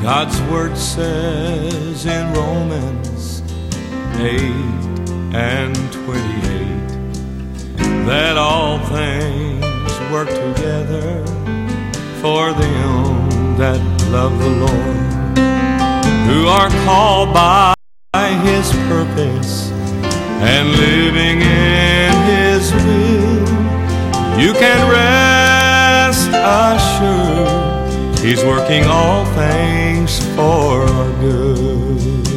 God's word says in Romans 8 and 28 that all things work together for them that love the Lord, who are called by His purpose and living in His will. You can rest assured He's working all things for our good.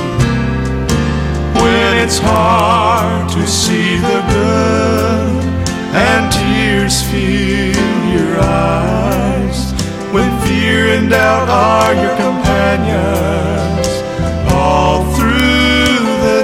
When it's hard to see the good and tears fill your eyes, when fear and doubt are your companions all through the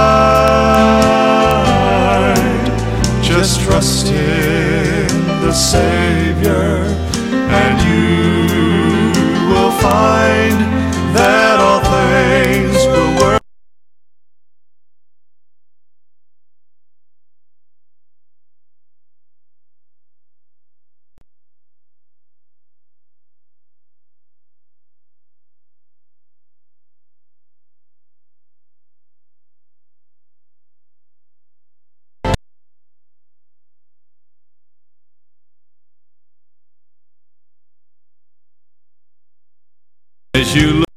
night, just trust in the Savior and you will find that all things will work. As you look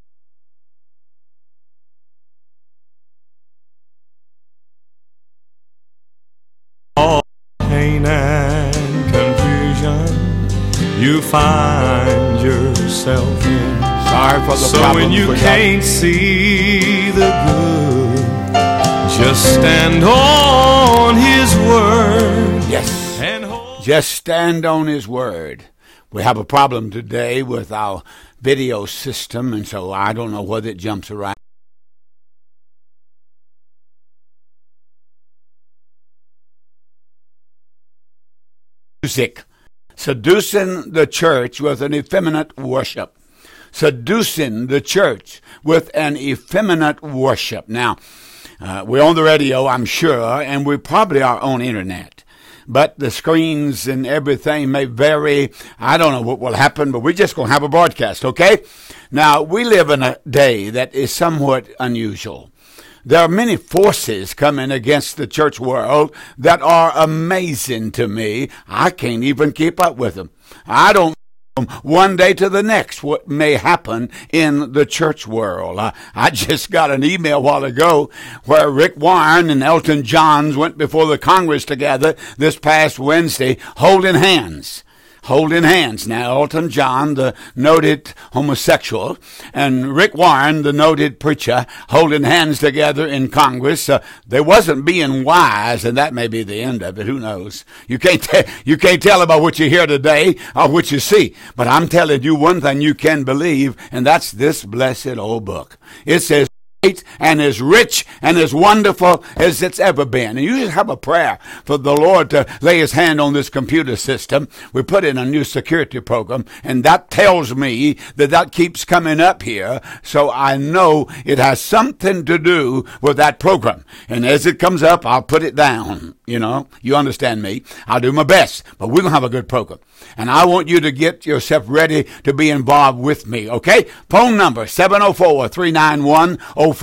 all pain and confusion you find yourself in. Sorry for the so problem. When you can't see the good, just stand on His word. Yes. And hold. Just stand on His word. We have a problem today with our video system, and so I don't know whether it jumps around. Music. Seducing the church with an effeminate worship. Seducing the church with an effeminate worship. Now, we're on the radio, I'm sure, and we probably are on internet. But the screens and everything may vary. I don't know what will happen, but we're just going to have a broadcast, okay? Now, we live in a day that is somewhat unusual. There are many forces coming against the church world that are amazing to me. I can't even keep up with them. I don't know one day to the next what may happen in the church world. I just got an email a while ago where Rick Warren and Elton John went before the Congress together this past Wednesday holding hands. Holding hands. Now, Elton John, the noted homosexual, and Rick Warren, the noted preacher, holding hands together in Congress. They wasn't being wise, and that may be the end of it. Who knows? You can't tell about what you hear today or what you see. But I'm telling you one thing you can believe, and that's this blessed old book. It says, and as rich and as wonderful as it's ever been. And you just have a prayer for the Lord to lay His hand on this computer system. We put in a new security program, and that tells me that keeps coming up here, so I know it has something to do with that program. And as it comes up, I'll put it down. You understand me. I'll do my best, but we're going to have a good program. And I want you to get yourself ready to be involved with me, okay? Phone number, 704-391-0588,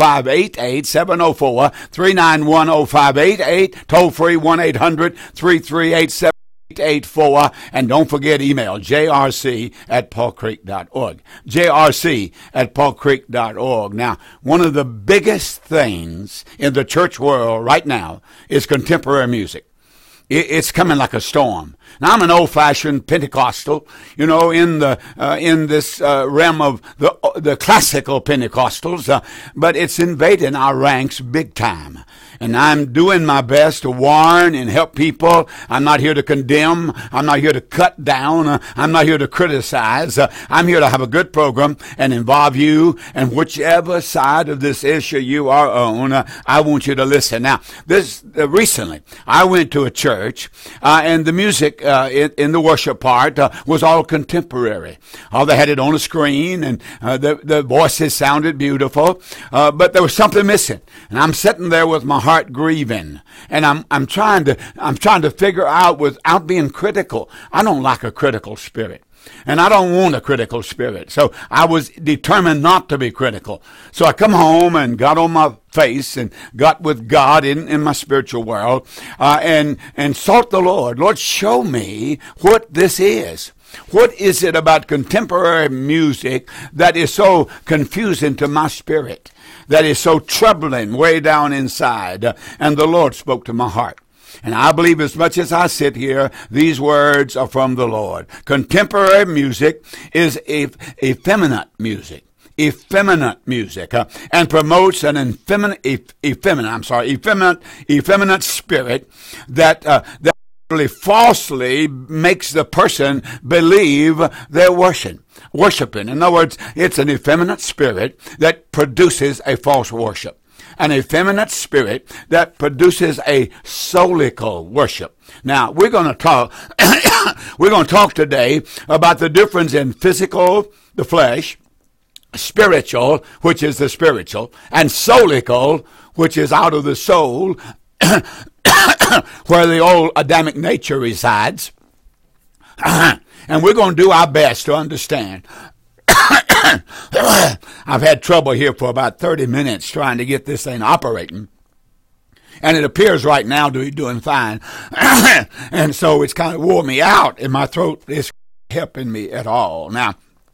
704-391-0588, toll free 1-800-338-7884, and don't forget email, jrc@paulcreek.org, jrc@paulcreek.org. Now, one of the biggest things in the church world right now is contemporary music. It's coming like a storm. Now, I'm an old-fashioned Pentecostal, in this realm of the classical Pentecostals, but it's invading our ranks big time. And I'm doing my best to warn and help people. I'm not here to condemn. I'm not here to cut down. I'm not here to criticize. I'm here to have a good program and involve you. And whichever side of this issue you are on, I want you to listen. Now, recently, I went to a church, and the music in the worship part was all contemporary. They had it on a screen, and the voices sounded beautiful, but there was something missing. And I'm sitting there with my heart grieving, and I'm trying to figure out without being critical. I don't like a critical spirit. And I don't want a critical spirit. So I was determined not to be critical. So I come home and got on my face and got with God in my spiritual world, and sought the Lord. Lord, show me what this is. What is it about contemporary music that is so confusing to my spirit, that is so troubling way down inside? And the Lord spoke to my heart. And I believe as much as I sit here, these words are from the Lord. Contemporary music is effeminate music. Effeminate music, and promotes an effeminate spirit that falsely makes the person believe they're worshiping. In other words, it's an effeminate spirit that produces a false worship. An effeminate spirit that produces a soulical worship. Now, we're going to talk today about the difference in physical, the flesh, spiritual, which is the spiritual, and soulical, which is out of the soul, where the old Adamic nature resides. And we're going to do our best to understand. I've had trouble here for about 30 minutes trying to get this thing operating. And it appears right now to be doing fine. And so it's kind of wore me out, and my throat is helping me at all. Now,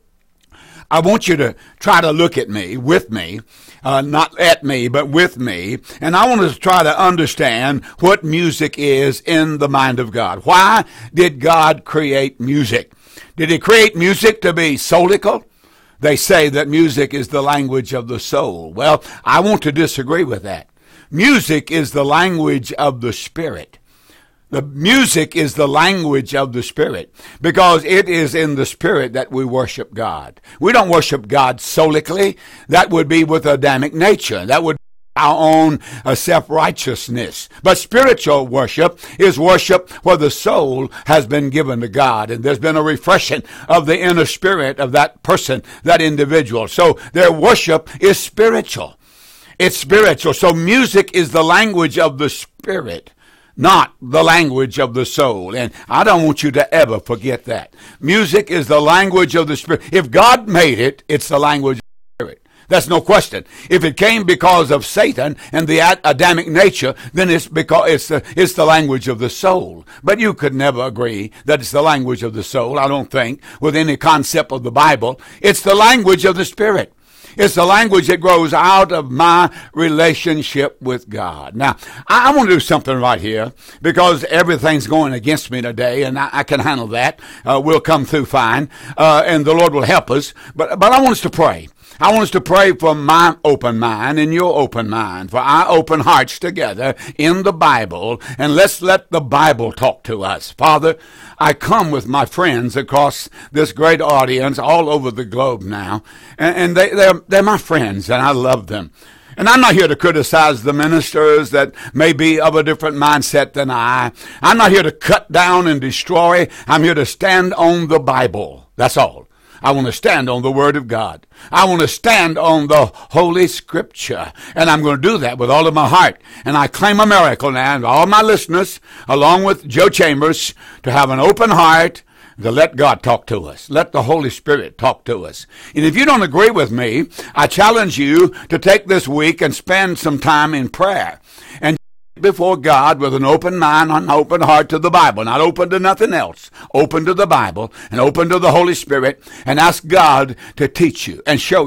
I want you to try to look at me, with me, not at me, but with me. And I want us to try to understand what music is in the mind of God. Why did God create music? Did he create music to be soulical? They say that music is the language of the soul. Well, I want to disagree with that. Music is the language of the Spirit. The music is the language of the Spirit, because it is in the Spirit that we worship God. We don't worship God solically. That would be with Adamic nature. That would be our own self-righteousness. But spiritual worship is worship where the soul has been given to God, and there's been a refreshing of the inner spirit of that person, that individual. So their worship is spiritual. It's spiritual. So music is the language of the Spirit, not the language of the soul. And I don't want you to ever forget that. Music is the language of the Spirit. If God made it, it's the language of the Spirit. That's no question. If it came because of Satan and the Adamic nature, then it's because it's the language of the soul. But you could never agree that it's the language of the soul, I don't think, with any concept of the Bible. It's the language of the Spirit. It's the language that grows out of my relationship with God. Now, I want to do something right here, because everything's going against me today, and I can handle that. We'll come through fine, and the Lord will help us. But I want us to pray. I want us to pray for my open mind and your open mind, for our open hearts together in the Bible, and let's let the Bible talk to us. Father, I come with my friends across this great audience all over the globe now, and they're my friends, and I love them. And I'm not here to criticize the ministers that may be of a different mindset than I. I'm not here to cut down and destroy. I'm here to stand on the Bible. That's all. I want to stand on the Word of God. I want to stand on the Holy Scripture. And I'm going to do that with all of my heart. And I claim a miracle now, and all my listeners, along with Joe Chambers, to have an open heart, to let God talk to us. Let the Holy Spirit talk to us. And if you don't agree with me, I challenge you to take this week and spend some time in prayer. And before God with an open mind and an open heart to the Bible, not open to nothing else, open to the Bible and open to the Holy Spirit, and ask God to teach you and show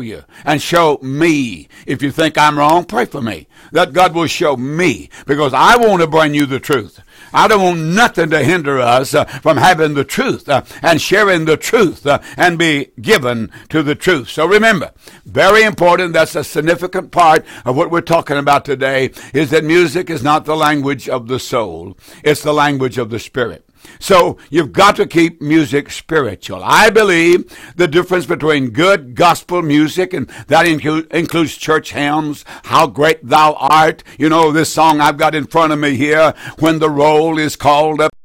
me. If you think I'm wrong, pray for me, that God will show me, because I want to bring you the truth. I don't want nothing to hinder us from having the truth and sharing the truth and be given to the truth. So remember, very important, that's a significant part of what we're talking about today, is that music is not the language of the soul. It's the language of the Spirit. So you've got to keep music spiritual. I believe the difference between good gospel music, and that includes church hymns, How Great Thou Art. You know, this song I've got in front of me here, When the Roll is Called Up.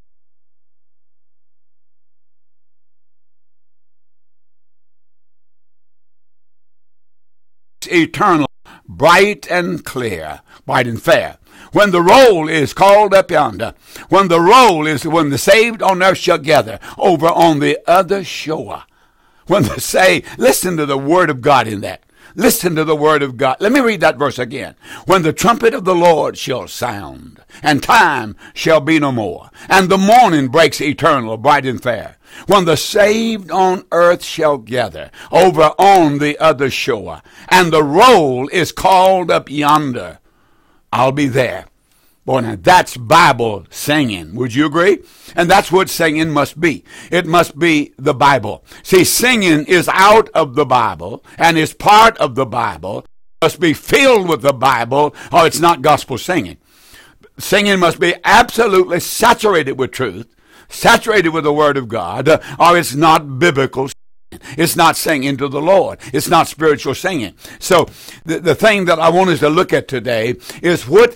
Eternal, bright and clear, bright and fair. When the roll is called up yonder, when the saved on earth shall gather over on the other shore. Listen to the word of God in that. Listen to the word of God. Let me read that verse again. When the trumpet of the Lord shall sound, and time shall be no more, and the morning breaks eternal, bright and fair. When the saved on earth shall gather over on the other shore, and the roll is called up yonder, I'll be there. Boy, now that's Bible singing. Would you agree? And that's what singing must be. It must be the Bible. See, singing is out of the Bible and is part of the Bible. It must be filled with the Bible or it's not gospel singing. Singing must be absolutely saturated with truth, saturated with the Word of God, or it's not biblical singing. It's not singing to the Lord. It's not spiritual singing. So the thing that I want us to look at today is what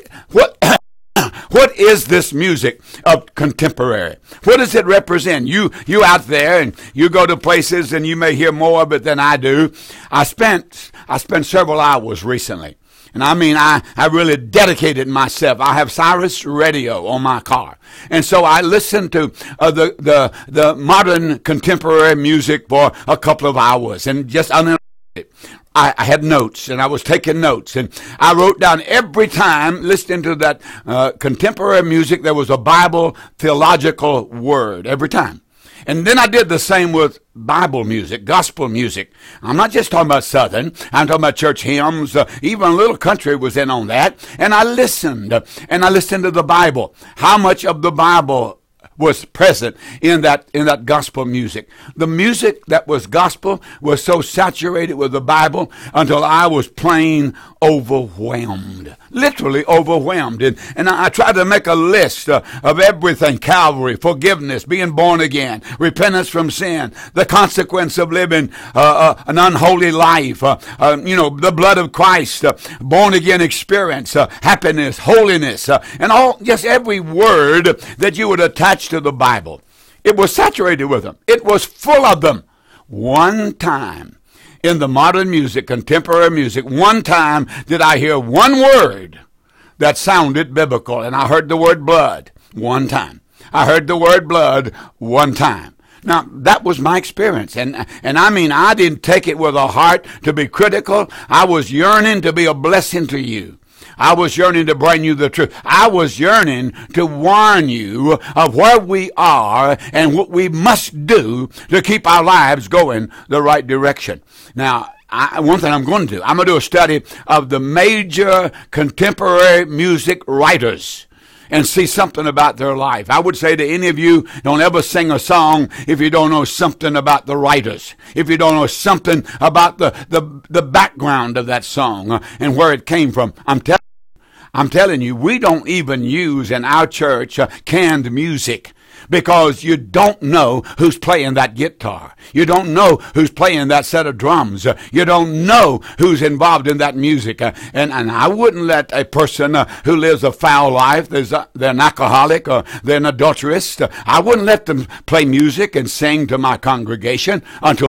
is this music of contemporary? What does it represent? You out there and you go to places and you may hear more of it than I do. I spent several hours recently. And I mean, I really dedicated myself. I have Sirius Radio on my car. And so I listened to the modern contemporary music for a couple of hours and just uninterrupted. I had notes, and I was taking notes, and I wrote down every time listening to that contemporary music, there was a Bible theological word every time. And then I did the same with Bible music, gospel music. I'm not just talking about Southern. I'm talking about church hymns. Even Little Country was in on that. And I listened to the Bible. How much of the Bible was present in that gospel music? The music that was gospel was so saturated with the Bible until I was plain overwhelmed, literally overwhelmed. And I tried to make a list of everything: Calvary, forgiveness, being born again, repentance from sin, the consequence of living an unholy life, the blood of Christ, born again experience, happiness, holiness, and just every word that you would attach to the Bible. It was saturated with them. It was full of them. One time in the modern music, contemporary music, one time did I hear one word that sounded biblical, and I heard the word blood one time. I heard the word blood one time. Now, that was my experience, and I mean, I didn't take it with a heart to be critical. I was yearning to be a blessing to you. I was yearning to bring you the truth. I was yearning to warn you of where we are and what we must do to keep our lives going the right direction. Now, one thing I'm going to do, I'm going to do a study of the major contemporary music writers and see something about their life. I would say to any of you, don't ever sing a song if you don't know something about the writers, if you don't know something about the background of that song and where it came from. I'm telling you, we don't even use in our church canned music, because you don't know who's playing that guitar. You don't know who's playing that set of drums. You don't know who's involved in that music. And I wouldn't let a person who lives a foul life, they're an alcoholic or they're an adulteress, I wouldn't let them play music and sing to my congregation until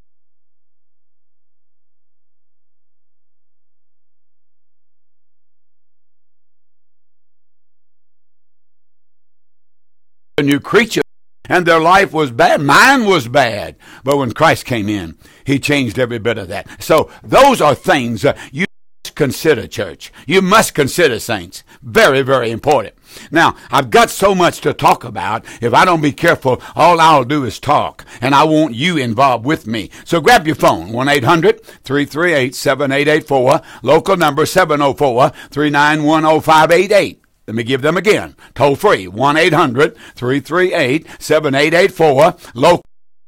a new creature, and their life was bad. Mine was bad. But when Christ came in, he changed every bit of that. So those are things you must consider, church. You must consider, saints. Very, very important. Now, I've got so much to talk about. If I don't be careful, all I'll do is talk, and I want you involved with me. So grab your phone, 1-800-338-7884, local number 704-391-0588. Let me give them again. Toll free, 1-800-338-7884, local.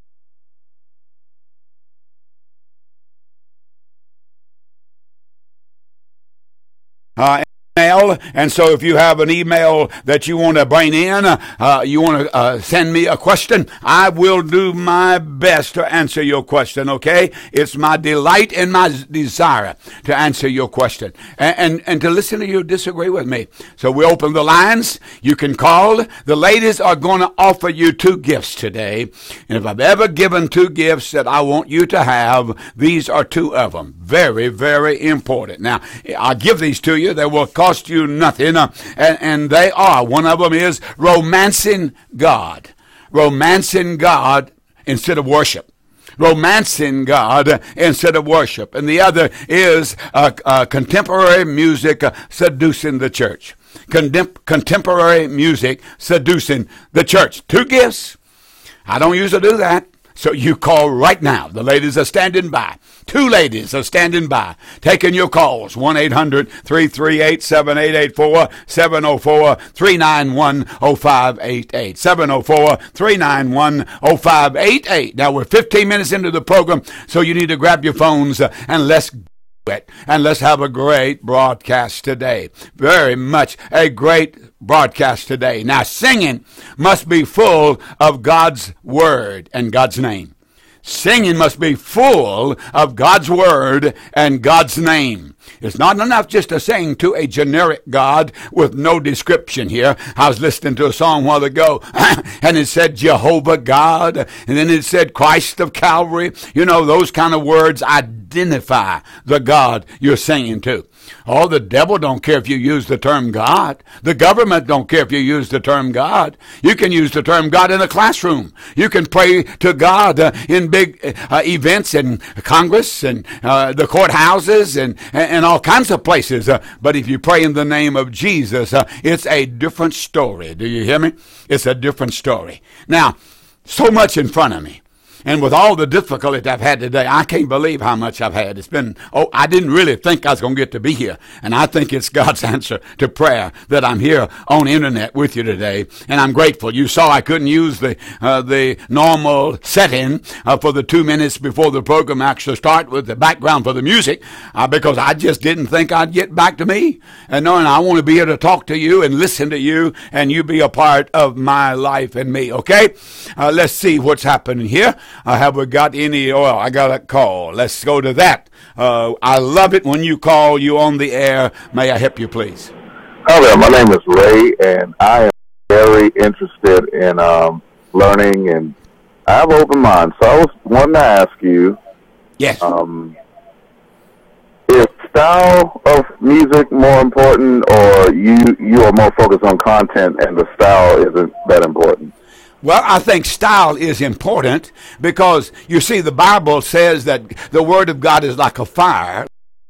Email. And so if you have an email that you want to bring in, you want to send me a question, I will do my best to answer your question, okay? It's my delight and my desire to answer your question and to listen to you disagree with me. So we open the lines. You can call. The ladies are going to offer you 2 gifts today. And if I've ever given 2 gifts that I want you to have, these are 2 of them. Very, very important. Now, I'll give these to you. They will cost cost you nothing. And they are. One of them is romancing God. Romancing God instead of worship. Romancing God instead of worship. And the other is contemporary music seducing the church. Contemporary music seducing the church. Two gifts. I don't usually do that. So you call right now. The ladies are standing by. Two ladies are standing by, taking your calls. 1-800-338-7884, 704-391-0588, 704-391-0588. Now, we're 15 minutes into the program, so you need to grab your phones and let's do it. And let's have a great broadcast today. Very much a great broadcast today. Now, singing must be full of God's word and God's name. Singing must be full of God's word and God's name. It's not enough just to sing to a generic God with no description here. I was listening to a song a while ago, and it said Jehovah God, and then it said Christ of Calvary. You know, those kind of words identify the God you're singing to. Oh, the devil don't care if you use the term God. The government don't care if you use the term God. You can use the term God in a classroom. You can pray to God in big events in Congress and the courthouses and all kinds of places. But if you pray in the name of Jesus, it's a different story. Do you hear me? It's a different story. Now, so much in front of me. And with all the difficulty I've had today, I can't believe how much I've had. It's been, I didn't really think I was going to get to be here. And I think it's God's answer to prayer that I'm here on the internet with you today. And I'm grateful. You saw I couldn't use the normal setting for the 2 minutes before the program actually start with the background for the music because I just didn't think I'd get back to me. And knowing I want to be here to talk to you and listen to you and you be a part of my life and me. Okay? Let's see what's happening here. Have we got any oil? I got a call. Let's go to that. I love it when you call. You on the air. May I help you, please? Hi there. My name is Ray, and I am very interested in learning, and I have an open mind. So I was wanting to ask you, yes, is style of music more important, or you are more focused on content and the style isn't that important? Well, I think style is important because, you see, the Bible says that the Word of God is like a fire.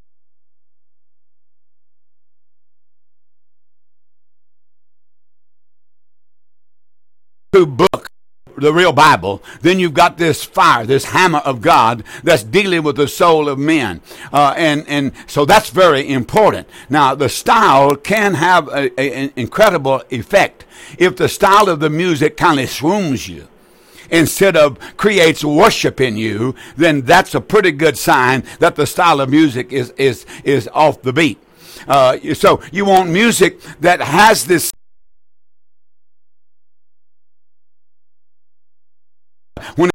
To book the real Bible, then you've got this fire, this hammer of God that's dealing with the soul of men. And so that's very important. Now, the style can have an incredible effect. If the style of the music kind of swoons you instead of creates worship in you, then that's a pretty good sign that the style of music is off the beat. So you want music that has this when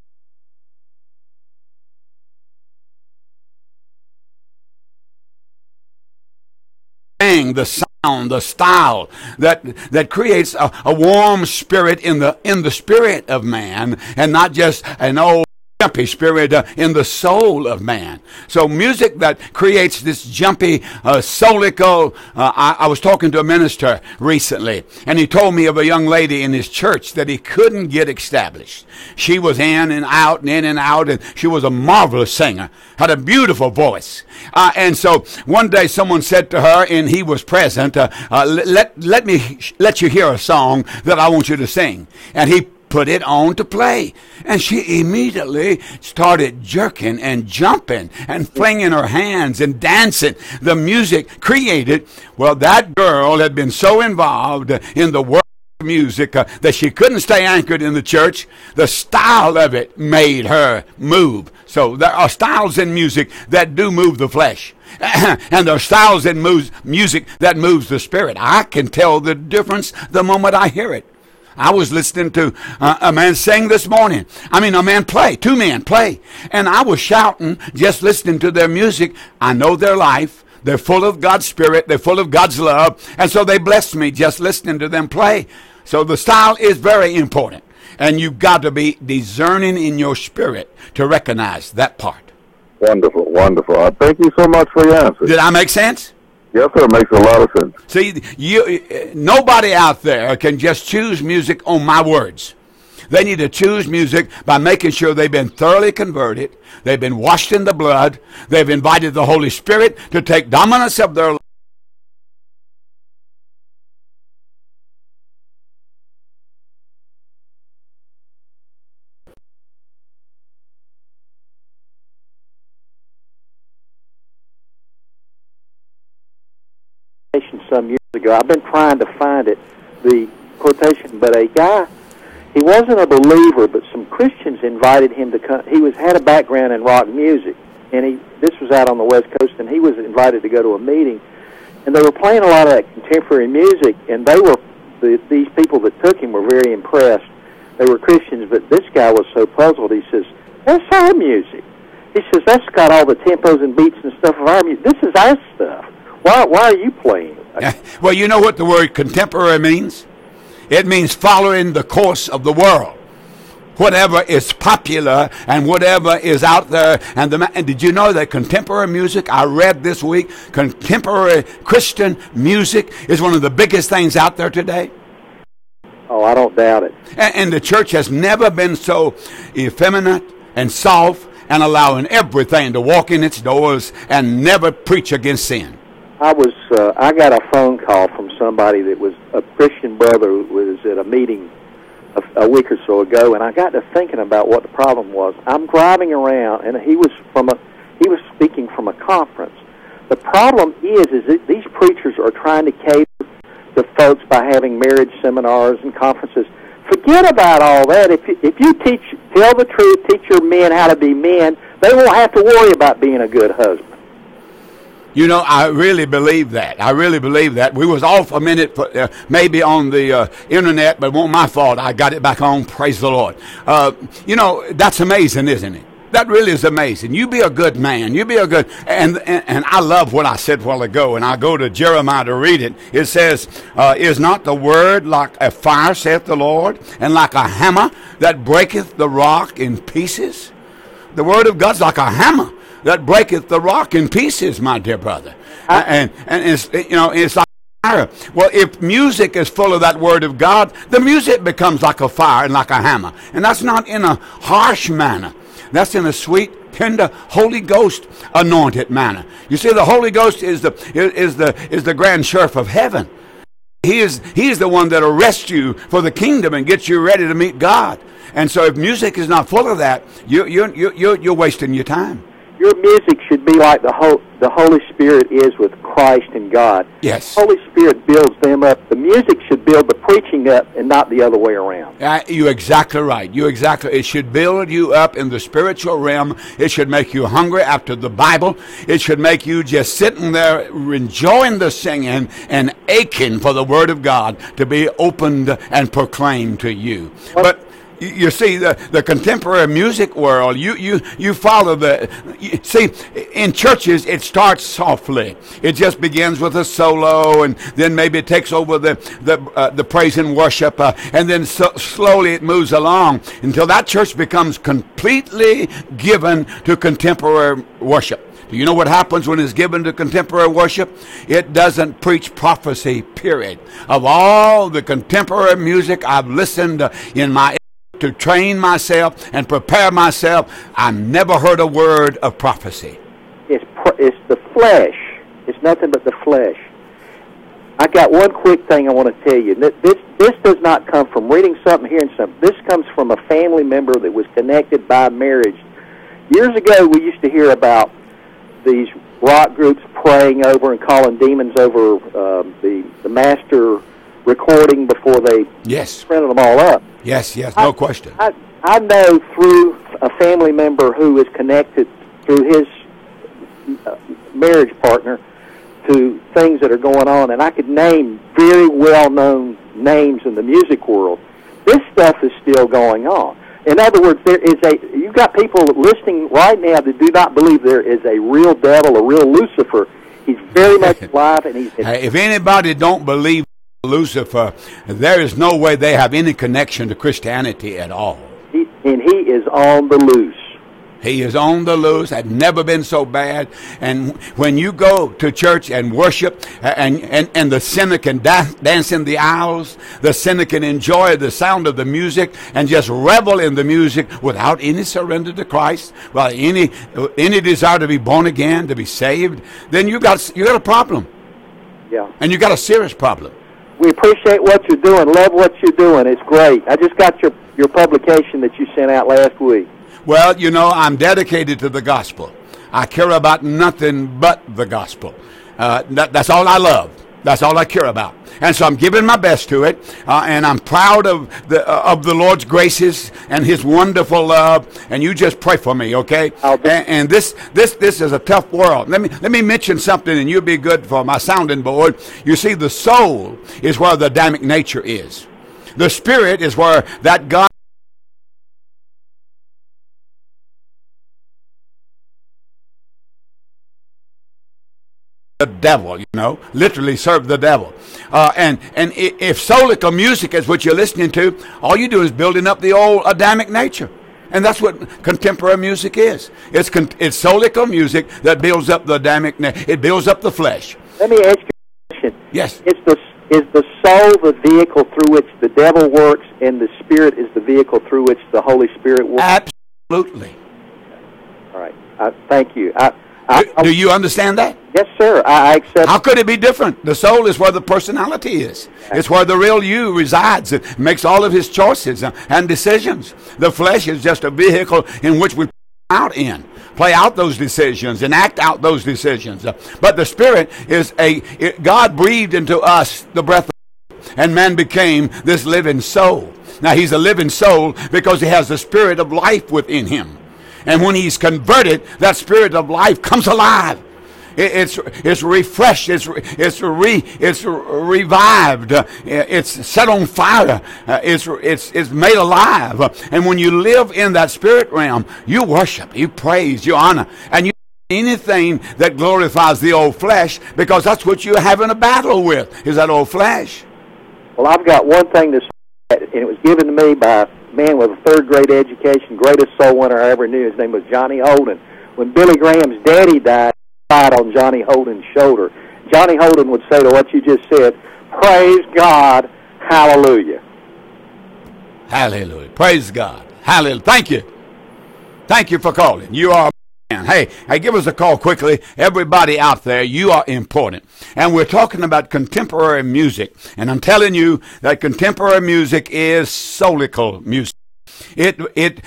the sound, the style that creates a warm spirit in the spirit of man, and not just an old jumpy spirit in the soul of man. So music that creates this jumpy, soulical. I was talking to a minister recently, and he told me of a young lady in his church that he couldn't get established. She was in and out and in and out, and she was a marvelous singer, had a beautiful voice. And so one day someone said to her, and he was present, let me let you hear a song that I want you to sing. And he put it on to play, and she immediately started jerking and jumping and flinging her hands and dancing. The music created, well, that girl had been so involved in the world of music that she couldn't stay anchored in the church. The style of it made her move. So there are styles in music that do move the flesh. And there are styles in music that moves the spirit. I can tell the difference the moment I hear it. I was listening to a man sing this morning. I mean, a man play, two men play. And I was shouting just listening to their music. I know their life. They're full of God's Spirit. They're full of God's love. And so they blessed me just listening to them play. So the style is very important. And you've got to be discerning in your spirit to recognize that part. Wonderful, wonderful. Thank you so much for your answer. Did I make sense? Yes, sir. It makes a lot of sense. See, nobody out there can just choose music on my words. They need to choose music by making sure they've been thoroughly converted, they've been washed in the blood, they've invited the Holy Spirit to take dominance of their life. Some years ago. I've been trying to find it, the quotation, but a guy, he wasn't a believer, but some Christians invited him to come. He had a background in rock music, and this was out on the West Coast, and he was invited to go to a meeting, and they were playing a lot of that contemporary music, and these people that took him were very impressed. They were Christians, but this guy was so puzzled. He says, "That's our music." He says, "That's got all the tempos and beats and stuff of our music. This is our stuff. Why are you playing it?" Well, you know what the word contemporary means? It means following the course of the world. Whatever is popular and whatever is out there. And did you know that contemporary music, I read this week, contemporary Christian music is one of the biggest things out there today? Oh, I don't doubt it. And the church has never been so effeminate and soft and allowing everything to walk in its doors and never preach against sin. I got a phone call from somebody that was a Christian brother who was at a meeting a week or so ago, and I got to thinking about what the problem was. I'm driving around, and he was speaking from a conference. The problem is that these preachers are trying to cater to folks by having marriage seminars and conferences. Forget about all that. If you tell the truth, teach your men how to be men, they won't have to worry about being a good husband. You know, I really believe that. I really believe that. We was off a minute, maybe on the internet, but it wasn't my fault. I got it back on. Praise the Lord. You know, that's amazing, isn't it? That really is amazing. You be a good man. You be a good, and I love what I said a while ago, and I go to Jeremiah to read it. It says, is not the word like a fire, saith the Lord, and like a hammer that breaketh the rock in pieces? The word of God's like a hammer that breaketh the rock in pieces, my dear brother. And it's, you know, it's like fire. Well, if music is full of that word of God, the music becomes like a fire and like a hammer. And that's not in a harsh manner. That's in a sweet, tender, Holy Ghost anointed manner. You see, the Holy Ghost is the grand sheriff of heaven. He is the one that arrests you for the kingdom and gets you ready to meet God. And so if music is not full of that, you're wasting your time. Your music should be like the Holy Spirit is with Christ and God. Yes. The Holy Spirit builds them up. The music should build the preaching up and not the other way around. You're exactly right. It should build you up in the spiritual realm. It should make you hungry after the Bible. It should make you just sitting there enjoying the singing and aching for the Word of God to be opened and proclaimed to you. But you see, the contemporary music world, you follow see, in churches, it starts softly. It just begins with a solo, and then maybe it takes over the praise and worship, and then slowly it moves along until that church becomes completely given to contemporary worship. Do you know what happens when it's given to contemporary worship? It doesn't preach prophecy, period. Of all the contemporary music I've listened in my to train myself and prepare myself, I never heard a word of prophecy. It's the flesh. It's nothing but the flesh. I got one quick thing I want to tell you. This does not come from reading something, hearing something. This comes from a family member that was connected by marriage. Years ago, we used to hear about these rock groups praying over and calling demons over the master recording before they printed them all up. Yes, no question. I know through a family member who is connected through his marriage partner to things that are going on, and I could name very well-known names in the music world. This stuff is still going on. In other words, you've got people listening right now that do not believe there is a real devil, a real Lucifer. He's very much alive, and he's... If anybody don't believe Lucifer, there is no way they have any connection to Christianity at all. He is on the loose. He is on the loose. Had never been so bad. And when you go to church and worship, and the sinner can dance in the aisles, the sinner can enjoy the sound of the music and just revel in the music without any surrender to Christ, without any desire to be born again, to be saved, then you got a problem. Yeah. And you got a serious problem. We appreciate what you're doing. Love what you're doing. It's great. I just got your publication that you sent out last week. Well, I'm dedicated to the gospel. I care about nothing but the gospel. That's all I love. That's all I care about. And so I'm giving my best to it, and I'm proud of the Lord's graces and His wonderful love. And you just pray for me, okay? And this is a tough world. Let me mention something, and you'll be good for my sounding board. You see, the soul is where the Adamic nature is. The spirit is where that God. The devil, literally serve the devil. And if soulical music is what you're listening to, all you do is building up the old Adamic nature. And that's what contemporary music is. It's soulical music that builds up the Adamic nature. It builds up the flesh. Let me ask you a question. Yes. Is the soul the vehicle through which the devil works, and the spirit is the vehicle through which the Holy Spirit works? Absolutely. All right. Thank you. Do you understand that? Yes, sir. I accept. How could it be different? The soul is where the personality is. It's where the real you resides. It makes all of his choices and decisions. The flesh is just a vehicle in which we play out those decisions and act out those decisions. But the Spirit is God breathed into us the breath of life, and man became this living soul. Now he's a living soul because he has the Spirit of life within him. And when he's converted, that Spirit of life comes alive. It's refreshed. It's revived. It's set on fire. It's made alive. And when you live in that spirit realm, you worship, you praise, you honor, and you do anything that glorifies the old flesh, because that's what you're having a battle with, is that old flesh. Well, I've got one thing to say, and it was given to me by a man with a third-grade education, greatest soul winner I ever knew. His name was Johnny Holden. When Billy Graham's daddy died on Johnny Holden's shoulder, Johnny Holden would say to what you just said, "Praise God, hallelujah." Hallelujah. Praise God. Hallelujah. Thank you. Thank you for calling. You are a man. Hey, give us a call quickly. Everybody out there, you are important. And we're talking about contemporary music. And I'm telling you that contemporary music is soulical music. It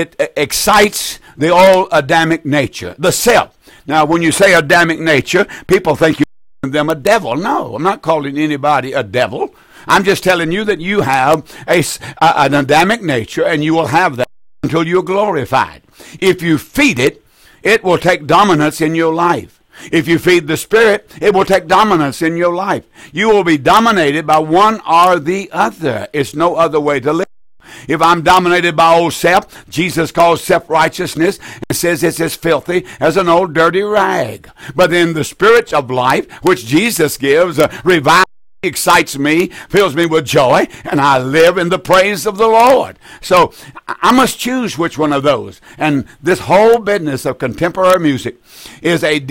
excites the old Adamic nature, the self. Now, when you say Adamic nature, people think you're calling them a devil. No, I'm not calling anybody a devil. I'm just telling you that you have an Adamic nature, and you will have that until you're glorified. If you feed it, it will take dominance in your life. If you feed the Spirit, it will take dominance in your life. You will be dominated by one or the other. It's no other way to live. If I'm dominated by old self, Jesus calls self-righteousness and says it's as filthy as an old dirty rag. But then the Spirit of life, which Jesus gives, revives, excites me, fills me with joy, and I live in the praise of the Lord. So I must choose which one of those. And this whole business of contemporary music is a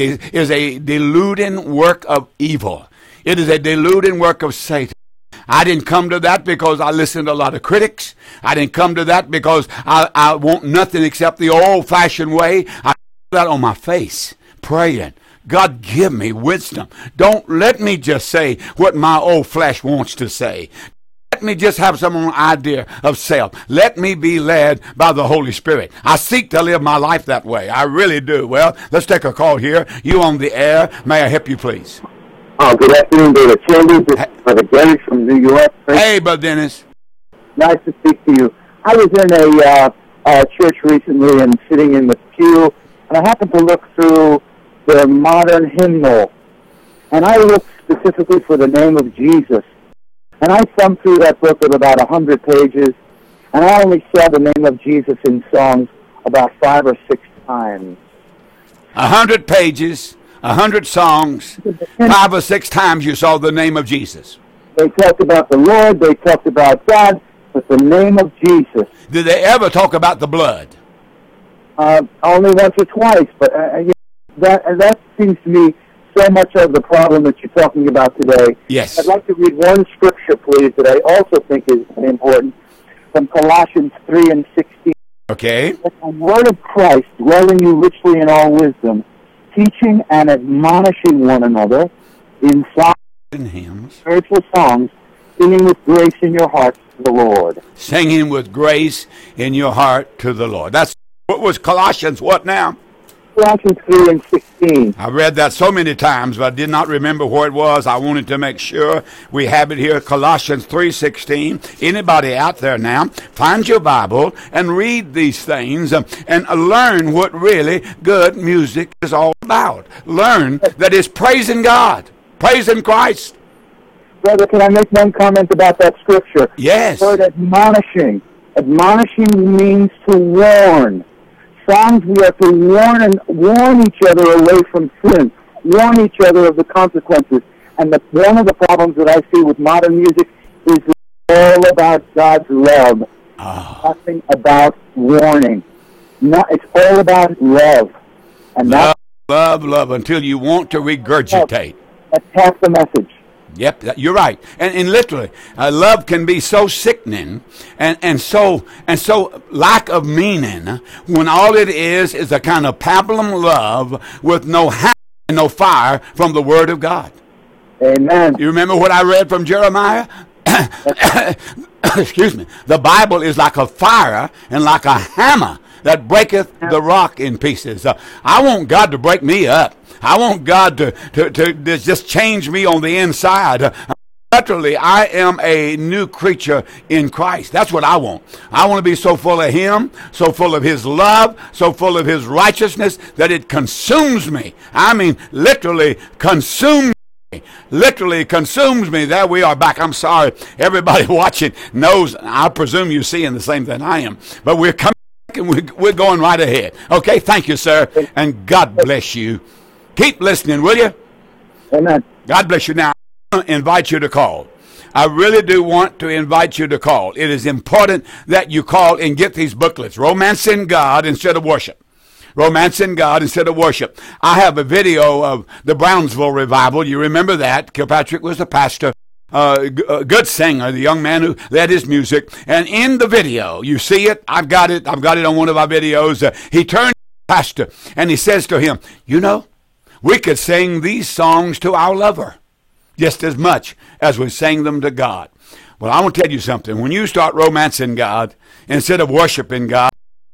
deluding work of evil. It is a deluding work of Satan. I didn't come to that because I listened to a lot of critics. I didn't come to that because I want nothing except the old-fashioned way. I put that on my face, praying, God, give me wisdom. Don't let me just say what my old flesh wants to say. Let me just have some idea of self. Let me be led by the Holy Spirit. I seek to live my life that way. I really do. Well, let's take a call here. You on the air. May I help you, please? Good afternoon, Brother Chandy. This is Brother Dennis from New York. Hey, Brother Dennis. Nice to speak to you. I was in a church recently and sitting in the pew, and I happened to look through the modern hymnal, and I looked specifically for the name of Jesus. And I thumbed through that book of about 100 pages, and I only saw the name of Jesus in songs about 5 or 6 times. 100 pages, 100 songs, 5 or 6 times you saw the name of Jesus. They talked about the Lord, they talked about God, but the name of Jesus. Did they ever talk about the blood? only once or twice, but that seems to me so much of the problem that you're talking about today. Yes. I'd like to read one scripture, please, that I also think is important, from Colossians 3:16. Okay. Let the word of Christ dwell in you richly in all wisdom, teaching and admonishing one another in psalms In hymns. spiritual songs, singing with grace in your hearts to the Lord. Singing with grace in your heart to the Lord. That's what was Colossians. What now? Colossians 3:16. I read that so many times, but I did not remember where it was. I wanted to make sure we have it here. Colossians 3:16. Anybody out there now, find your Bible and read these things and learn what really good music is all about. Learn that it's praising God, praising Christ. Brother, can I make one comment about that scripture? Yes. The word admonishing. Admonishing means to warn. Songs, we are to warn each other away from sin, warn each other of the consequences. And one of the problems that I see with modern music is it's all about God's love. Nothing about warning. It's all about love. And Love until you want to regurgitate. That's half the message. Yep, you're right. And literally, love can be so sickening and so lack of meaning when all it is a kind of pablum love with no hand and no fire from the Word of God. Amen. You remember what I read from Jeremiah? Excuse me. The Bible is like a fire and like a hammer that breaketh the rock in pieces. I want God to break me up. I want God to just change me on the inside. Literally, I am a new creature in Christ. That's what I want. I want to be so full of Him, so full of His love, so full of His righteousness that it consumes me. I mean, literally consumes me. Literally consumes me. There we are back. I'm sorry. Everybody watching knows. I presume you're seeing the same thing I am. But we're coming back and we're going right ahead. Okay, thank you, sir. And God bless you. Keep listening, will you? Amen. God bless you. Now, I want to invite you to call. I really do want to invite you to call. It is important that you call and get these booklets. Romancing God instead of worship. Romancing God instead of worship. I have a video of the Brownsville revival. You remember that. Kilpatrick was the pastor. A good singer, the young man who led his music. And in the video, you see it. I've got it on one of our videos. He turned to the pastor and he says to him, you know, we could sing these songs to our lover just as much as we sing them to God. Well, I want to tell you something. When you start romancing God instead of worshiping God,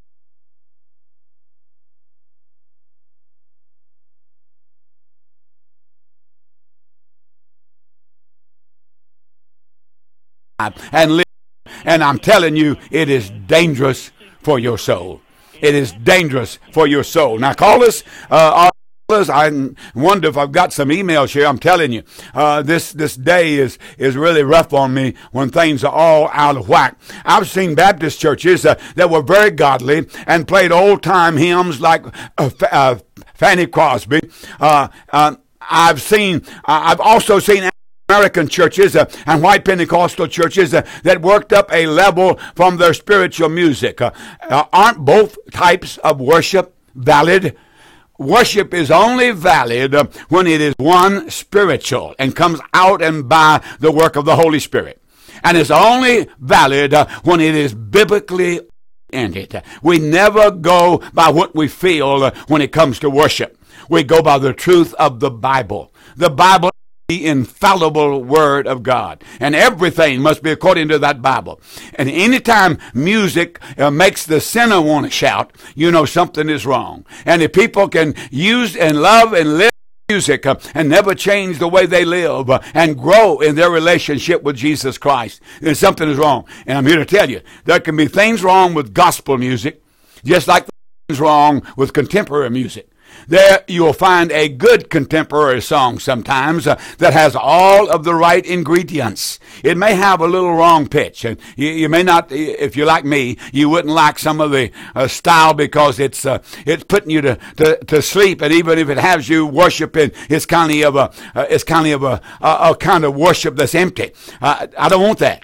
and I'm telling you, it is dangerous for your soul. It is dangerous for your soul. Now, call us. I wonder if I've got some emails here. I'm telling you, this day is really rough on me when things are all out of whack. I've seen Baptist churches that were very godly and played old-time hymns like Fanny Crosby. I've also seen American churches and white Pentecostal churches that worked up a level from their spiritual music. Aren't both types of worship valid? Worship is only valid when it is one spiritual and comes out and by the work of the Holy Spirit. And it's only valid when it is biblically oriented. We never go by what we feel when it comes to worship. We go by the truth of the Bible. The Bible the infallible Word of God. And everything must be according to that Bible. And anytime music makes the sinner want to shout, you know something is wrong. And if people can use and love and live music and never change the way they live and grow in their relationship with Jesus Christ, then something is wrong. And I'm here to tell you, there can be things wrong with gospel music, just like things wrong with contemporary music. There you'll find a good contemporary song sometimes that has all of the right ingredients. It may have a little wrong pitch, and you may not, if you're like me, you wouldn't like some of the style because it's putting you to sleep, and even if it has you worshiping, it's kind of a kind of worship that's empty. I don't want that.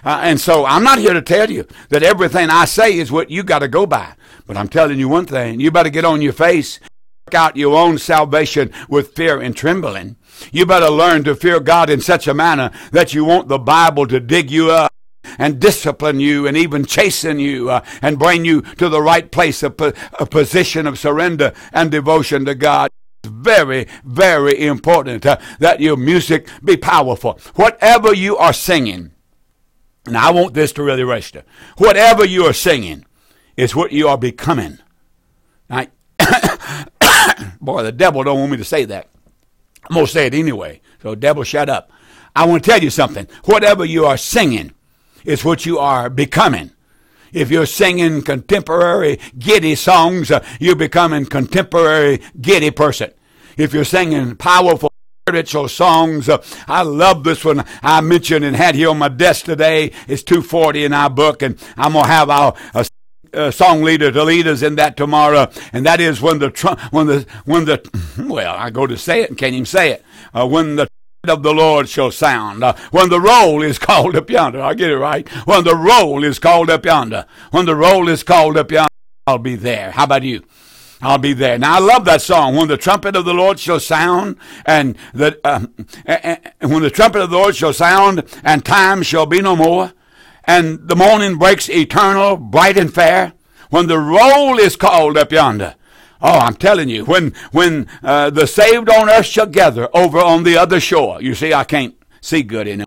And so I'm not here to tell you that everything I say is what you got to go by. But I'm telling you one thing. You better get on your face, work out your own salvation with fear and trembling. You better learn to fear God in such a manner that you want the Bible to dig you up and discipline you and even chasten you and bring you to the right place, a position of surrender and devotion to God. It's very, very important that your music be powerful. Whatever you are singing, and I want this to really register, whatever you are singing is what you are becoming. Now, boy, the devil don't want me to say that. I'm going to say it anyway. So, devil, shut up. I want to tell you something. Whatever you are singing is what you are becoming. If you're singing contemporary, giddy songs, you're becoming contemporary, giddy person. If you're singing powerful, spiritual songs, I love this one I mentioned and had here on my desk today. It's 240 in our book, and I'm going to have our song leader to lead us in that tomorrow, and that is when well, I go to say it and can't even say it. When the of the Lord shall sound. When the roll is called up yonder. I get it right. When the roll is called up yonder. When the roll is called up yonder, I'll be there. How about you? I'll be there. Now I love that song. When the trumpet of the Lord shall sound, and when the trumpet of the Lord shall sound, and time shall be no more, and the morning breaks eternal, bright and fair. When the roll is called up yonder. Oh, I'm telling you, when the saved on earth shall gather over on the other shore. You see, I can't see good in it.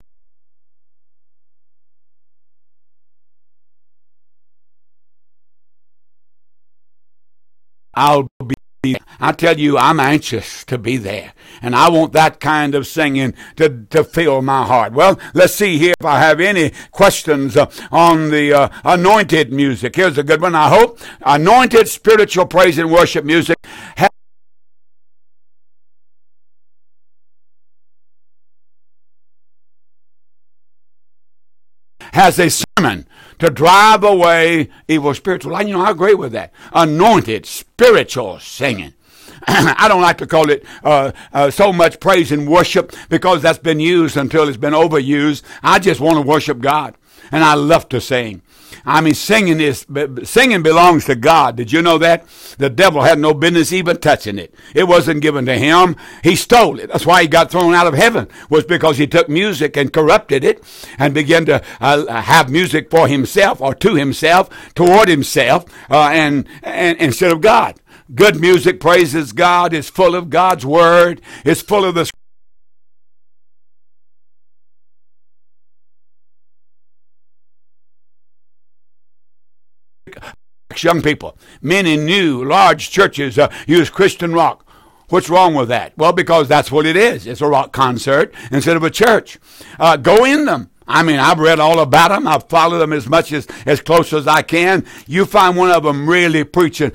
I tell you, I'm anxious to be there. And I want that kind of singing to fill my heart. Well, let's see here if I have any questions on the anointed music. Here's a good one, I hope. Anointed spiritual praise and worship music has a sermon to drive away evil spiritual. I agree with that. Anointed spiritual singing. I don't like to call it so much praise and worship because that's been used until it's been overused. I just want to worship God, and I love to sing. I mean, singing belongs to God. Did you know that? The devil had no business even touching it. It wasn't given to him. He stole it. That's why he got thrown out of heaven, was because he took music and corrupted it and began to have music for himself or to himself, toward himself, and instead of God. Good music praises God. It's full of God's word. It's full of the young people. Many new large churches use Christian rock. What's wrong with that? Well, because that's what it is. It's a rock concert instead of a church. Go in them. I mean, I've read all about them. I've followed them as much as close as I can. You find one of them really preaching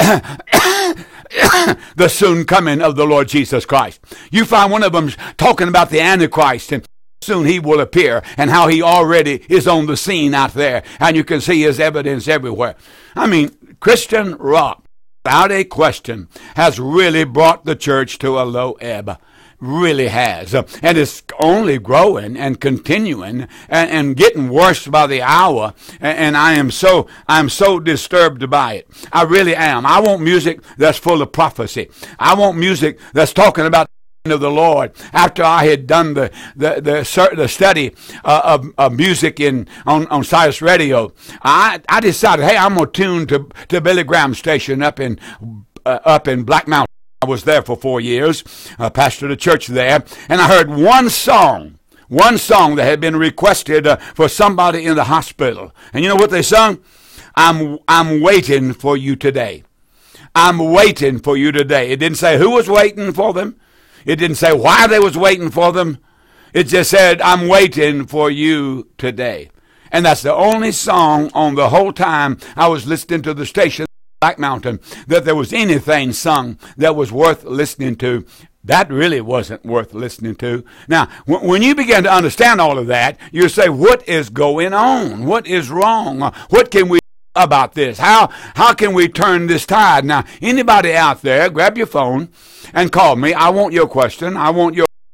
the soon coming of the Lord Jesus Christ. You find one of them talking about the Antichrist and soon he will appear and how he already is on the scene out there, and you can see his evidence everywhere. I mean, Christian rock, without a question, has really brought the church to a low ebb. Really has. And it's only growing and continuing and getting worse by the hour. And I'm so disturbed by it. I really am. I want music that's full of prophecy. I want music that's talking about of the Lord. After I had done the study of music on Sirius Radio, I decided, hey, I'm gonna tune to Billy Graham's station up in Black Mountain. I was there for 4 years, pastored a church there, and I heard one song that had been requested for somebody in the hospital. And you know what they sung? I'm waiting for you today. I'm waiting for you today. It didn't say who was waiting for them. It didn't say why they was waiting for them. It just said, I'm waiting for you today. And that's the only song on the whole time I was listening to the station, Black Mountain, that there was anything sung that was worth listening to. That really wasn't worth listening to. Now, when you begin to understand all of that, you say, what is going on? What is wrong? What can we do about this? How can we turn this tide? Now, anybody out there, grab your phone and call me. I want your question. I want your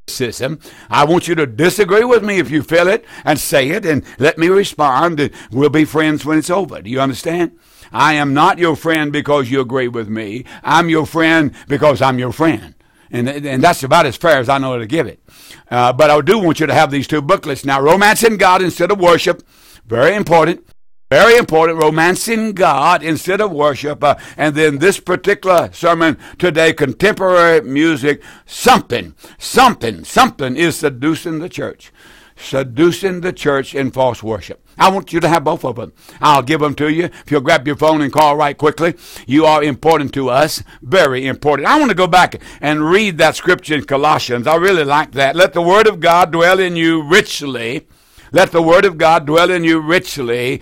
criticism. I want you to disagree with me if you feel it and say it and let me respond, and we'll be friends when it's over. Do you understand? I am not your friend because you agree with me. I'm your friend because I'm your friend. And that's about as fair as I know how to give it. But I do want you to have these two booklets. Now, romancing God instead of worship, very important. Very important, romancing God instead of worship. And then this particular sermon today, contemporary music, something is seducing the church. Seducing the church in false worship. I want you to have both of them. I'll give them to you. If you'll grab your phone and call right quickly. You are important to us. Very important. I want to go back and read that scripture in Colossians. I really like that. Let the word of God dwell in you richly. Let the word of God dwell in you richly.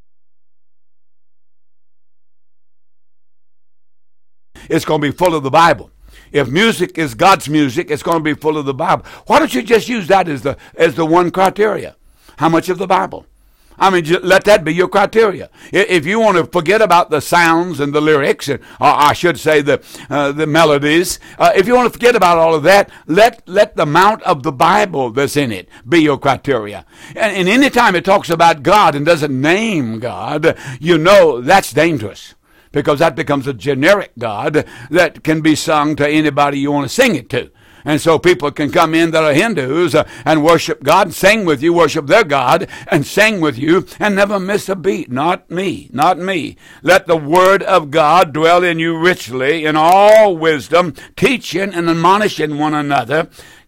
It's going to be full of the Bible. If music is God's music, it's going to be full of the Bible. Why don't you just use that as the one criteria? How much of the Bible? I mean, let that be your criteria. If you want to forget about the sounds and the lyrics, or I should say the melodies, if you want to forget about all of that, let the amount of the Bible that's in it be your criteria. And any time it talks about God and doesn't name God, you know that's dangerous. Because that becomes a generic God that can be sung to anybody you want to sing it to. And so people can come in that are Hindus and worship God, and sing with you, worship their God, and sing with you, and never miss a beat. Not me, not me. Let the word of God dwell in you richly in all wisdom, teaching and admonishing one another,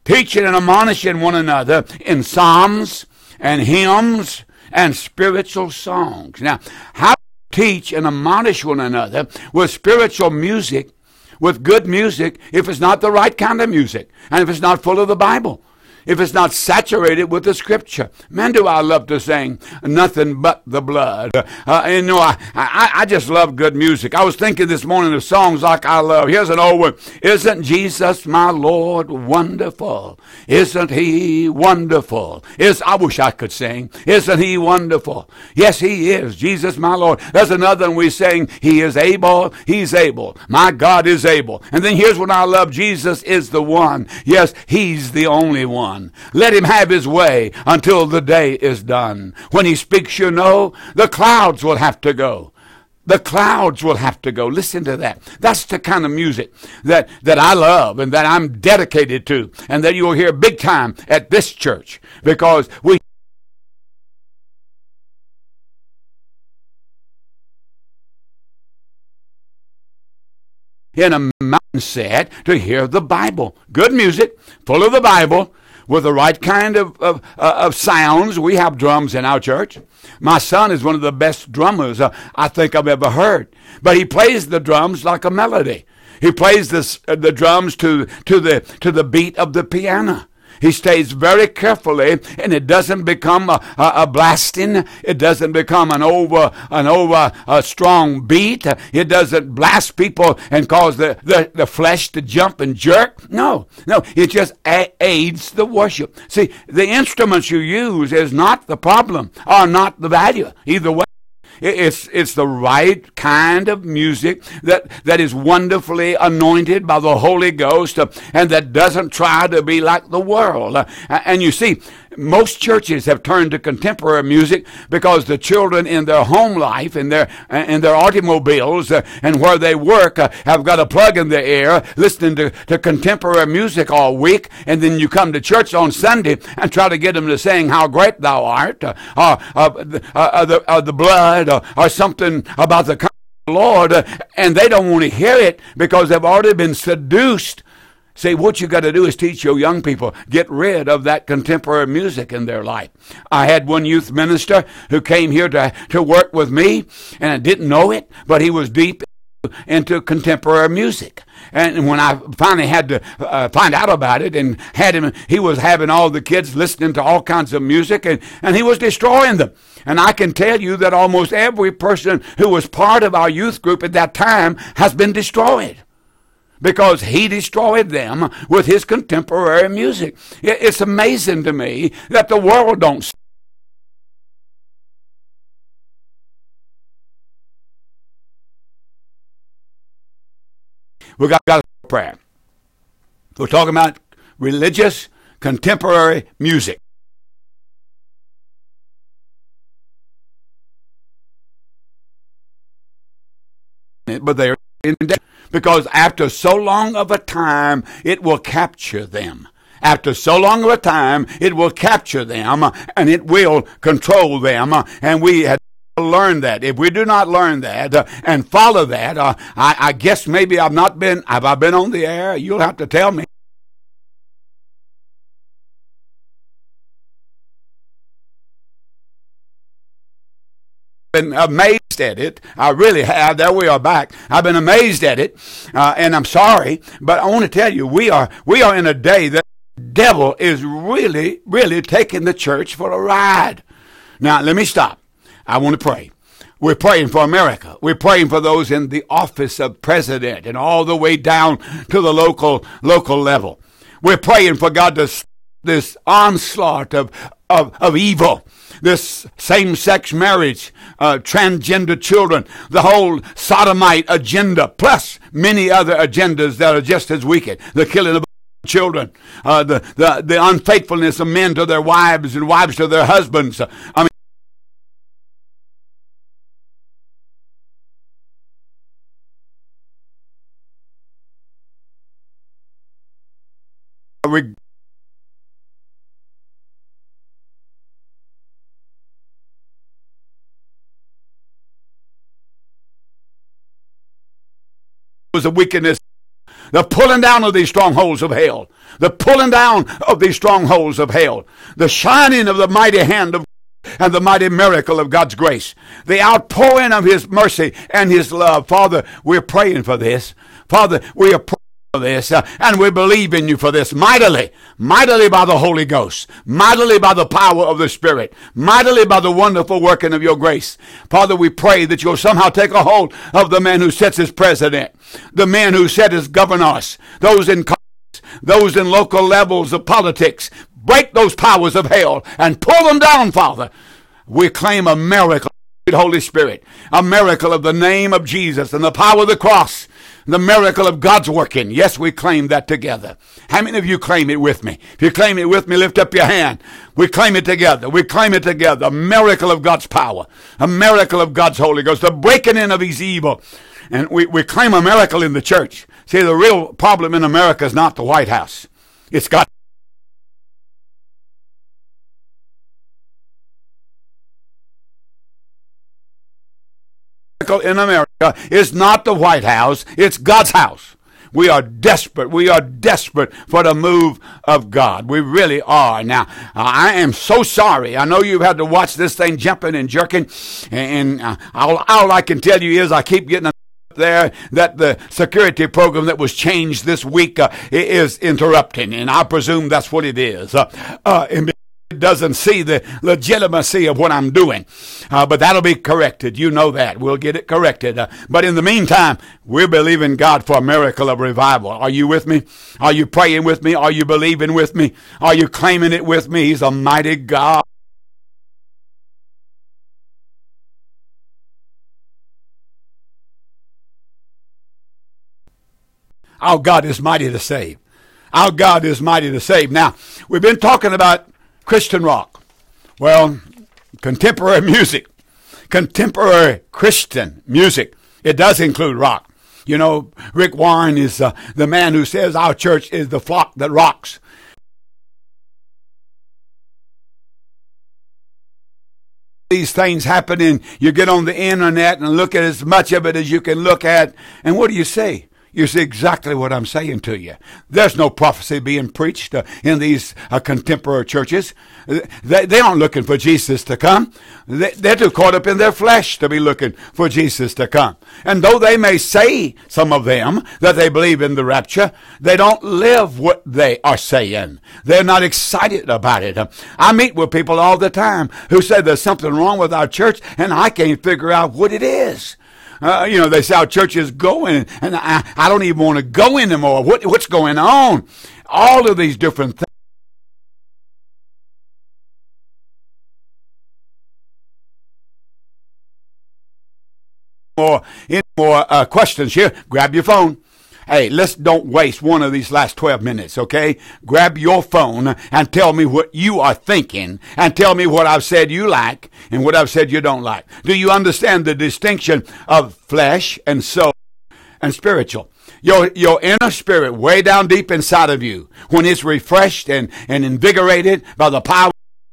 in psalms and hymns and spiritual songs. Now, how teach and admonish one another with spiritual music, with good music, if it's not the right kind of music, and if it's not full of the Bible, if it's not saturated with the Scripture? Man, do I love to sing nothing but the blood. I just love good music. I was thinking this morning of songs like I love. Here's an old one. Isn't Jesus my Lord wonderful? Isn't He wonderful? I wish I could sing. Isn't He wonderful? Yes, He is. Jesus my Lord. There's another one we sing. He is able. He's able. My God is able. And then here's what I love. Jesus is the one. Yes, He's the only one. Let Him have His way until the day is done. When He speaks, you know, the clouds will have to go. The clouds will have to go. Listen to that. That's the kind of music that I love and that I'm dedicated to, and that you'll hear big time at this church, because we in a mindset to hear the Bible. Good music, full of the Bible, with the right kind of sounds. We have drums in our church. My son is one of the best drummers I think I've ever heard. But he plays the drums like a melody. He plays the drums to the beat of the piano. He stays very carefully, and it doesn't become a blasting. It doesn't become an over strong beat. It doesn't blast people and cause the flesh to jump and jerk. No, it just aids the worship. See, the instruments you use is not the problem or not the value. Either way. It's the right kind of music that is wonderfully anointed by the Holy Ghost, and that doesn't try to be like the world. And you see, most churches have turned to contemporary music because the children in their home life, in their automobiles, and where they work, have got a plug in their ear listening to contemporary music all week, and then you come to church on Sunday and try to get them to sing "How Great Thou Art," or the blood, or something about the Lord, and they don't want to hear it because they've already been seduced. See, what you got to do is teach your young people, get rid of that contemporary music in their life. I had one youth minister who came here to work with me, and I didn't know it, but he was deep into contemporary music. And when I finally had to find out about it and had him, he was having all the kids listening to all kinds of music, and he was destroying them. And I can tell you that almost every person who was part of our youth group at that time has been destroyed, because he destroyed them with his contemporary music. It's amazing to me that the world don't. We got a prayer. We're talking about religious contemporary music. But they're in danger because after so long of a time, it will capture them. After so long of a time, it will capture them and it will control them. And we had to learn that. If we do not learn that and follow that, I guess maybe have I been on the air? You'll have to tell me. Been amazed at it. I really have. There we are back. I've been amazed at it, and I'm sorry, but I want to tell you, we are in a day that the devil is really, really taking the church for a ride. Now, let me stop. I want to pray. We're praying for America. We're praying for those in the office of president and all the way down to the local level. We're praying for God to stop this onslaught of evil. This same-sex marriage, transgender children, the whole sodomite agenda, plus many other agendas that are just as wicked. The killing of children, the unfaithfulness of men to their wives and wives to their husbands. Was a wickedness, the pulling down of these strongholds of hell, the pulling down of these strongholds of hell, the shining of the mighty hand of and the mighty miracle of God's grace, the outpouring of His mercy and His love. Father, we're praying for this. Father, we are praying for this, and we believe in you for this mightily by the Holy Ghost, mightily by the power of the Spirit, mightily by the wonderful working of your grace. Father, we pray that you'll somehow take a hold of the man who sits as president, the men who sit as governors, those in Congress, those in local levels of politics. Break those powers of hell and pull them down, Father. We claim a miracle of the Holy Spirit, a miracle of the name of Jesus and the power of the cross, the miracle of God's working. Yes, we claim that together. How many of you claim it with me? If you claim it with me, lift up your hand. We claim it together. We claim it together. A miracle of God's power, a miracle of God's Holy Ghost, the breaking in of His evil. And we claim a miracle in the church. See, the real problem in America is not the White House. It's God. In America is not the White House, it's God's house. We are desperate. We are desperate for the move of God. We really are. Now, I am so sorry. I know you've had to watch this thing jumping and jerking, and all I can tell you is I keep getting there that the security program that was changed this week is interrupting, and I presume that's what it is. It doesn't see the legitimacy of what I'm doing, but that'll be corrected. You know that. We'll get it corrected. But in the meantime, we're believing God for a miracle of revival. Are you with me? Are you praying with me? Are you believing with me? Are you claiming it with me? He's a mighty God. Our God is mighty to save. Our God is mighty to save. Now, we've been talking about Christian rock. Well, contemporary music, contemporary Christian music, it does include rock. You know, Rick Warren is the man who says our church is the flock that rocks. These things happening, you get on the internet and look at as much of it as you can look at, and what do you say? You see exactly what I'm saying to you. There's no prophecy being preached in these contemporary churches. They aren't looking for Jesus to come. They're too caught up in their flesh to be looking for Jesus to come. And though they may say, some of them, that they believe in the rapture, they don't live what they are saying. They're not excited about it. I meet with people all the time who say there's something wrong with our church, and I can't figure out what it is. They say our church is going, and I don't even want to go anymore. What's going on? All of these different things. Any more questions here? Grab your phone. Hey, let's don't waste one of these last 12 minutes, okay? Grab your phone and tell me what you are thinking, and tell me what I've said you like and what I've said you don't like. Do you understand the distinction of flesh and soul and spiritual? Your inner spirit, way down deep inside of you, when it's refreshed and invigorated by the power,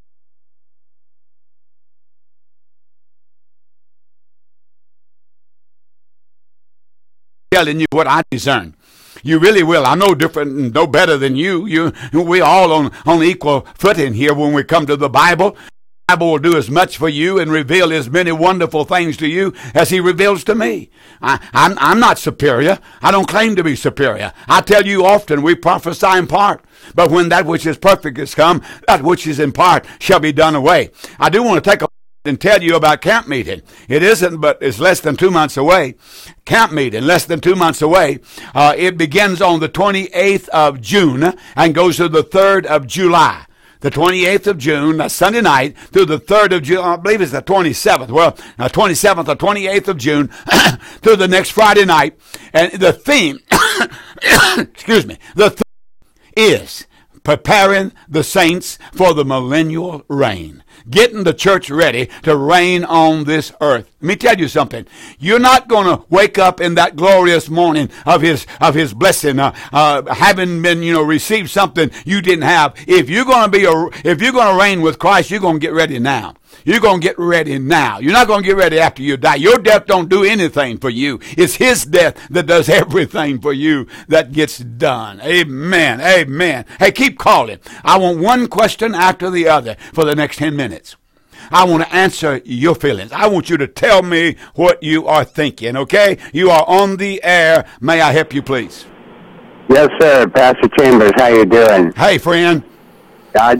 telling you what I discern. You really will. I'm no different and no better than you. We all on equal footing here when we come to the Bible. The Bible will do as much for you and reveal as many wonderful things to you as he reveals to me. I'm not superior. I don't claim to be superior. I tell you often, we prophesy in part. But when that which is perfect is come, that which is in part shall be done away. I do want to take a and tell you about camp meeting. It isn't, but it's less than 2 months away. Camp meeting, less than 2 months away. It begins on the 28th of June and goes to the 3rd of July. The 28th of June, that's Sunday night, through the 3rd of June, I believe it's the 27th. Well, 27th or 28th of June, through the next Friday night. And the theme, excuse me, the theme is preparing the saints for the millennial reign. Getting the church ready to reign on this earth. Let me tell you something. You're not going to wake up in that glorious morning of his blessing, having been, received something you didn't have. If you're going to reign with Christ, you're going to get ready now. You're going to get ready now. You're not going to get ready after you die. Your death don't do anything for you. It's his death that does everything for you that gets done. Amen. Amen. Hey, keep calling. I want one question after the other for the next 10 minutes. I want to answer your feelings. I want you to tell me what you are thinking, okay? You are on the air. May I help you, please? Yes, sir. Pastor Chambers, how you doing? Hey, friend. God.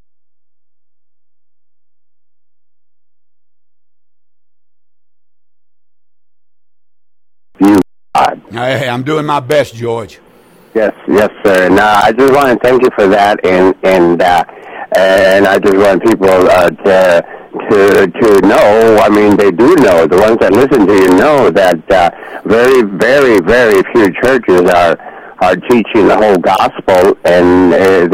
Hey, I'm doing my best, George. Yes, sir. No, I just want to thank you for that, and I just want people to know. I mean, they do know. The ones that listen to you know that very, very, very few churches are teaching the whole gospel, and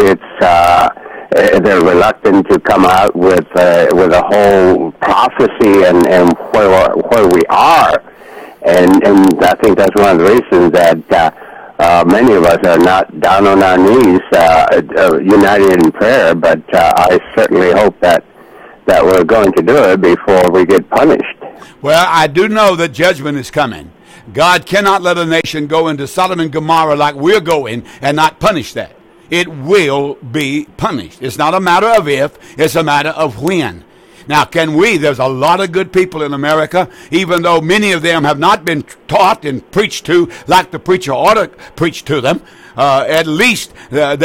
they're reluctant to come out with a whole prophecy and where we are. And I think that's one of the reasons that many of us are not down on our knees, united in prayer. But I certainly hope that we're going to do it before we get punished. Well, I do know that judgment is coming. God cannot let a nation go into Sodom and Gomorrah like we're going and not punish that. It will be punished. It's not a matter of if, it's a matter of when. Now, there's a lot of good people in America, even though many of them have not been taught and preached to like the preacher ought to preach to them. At least